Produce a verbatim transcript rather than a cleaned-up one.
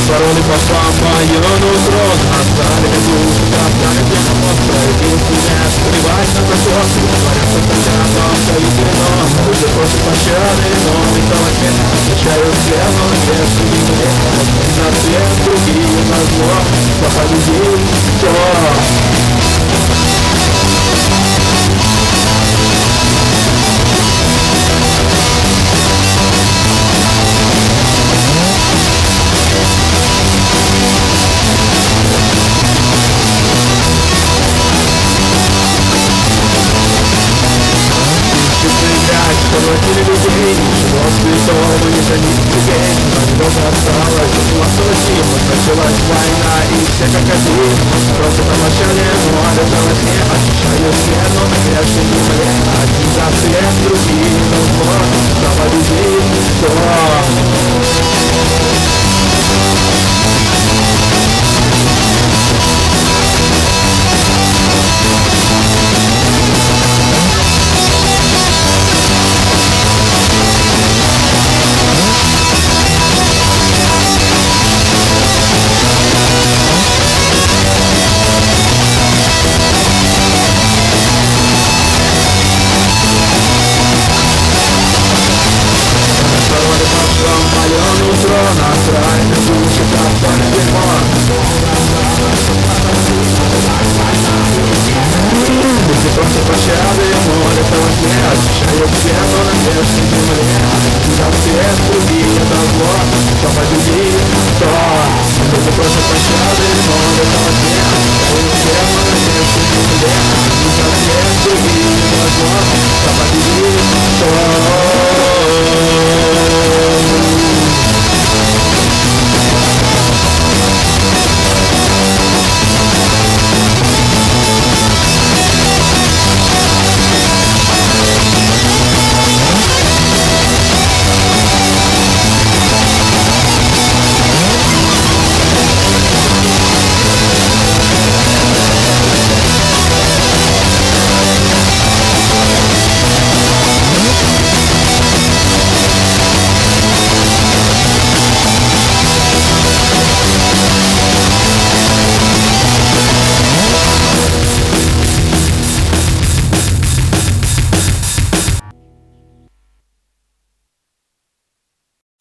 Пароли пошла мое нутро. Оставили душу, оставили демонов. Единственное, плевать на закон. Говорят, что тогда нам дают вино. Люди просят пощады, но этого нет. Встречаю всех, но если не мне. На свет другие на зло. Кто победил, кто? Породили людей, живот святого не хранит людей. Много осталось, философии, началась война и все как один. Просто помолчали, море в волосне. Ощущаю свет, но на грешной земле. Один за свет, другие на зло. Кто победит, кто? На окраине души, как только дерьмо. Если просто пощады, море в волосне. Ощущаю стену на грешной земле. За свет, другие за зло. Кто победит, кто? Если просто пощады, море в волосне. Ощущаю стену на грешной земле. За свет, другие за зло. Кто победит, кто?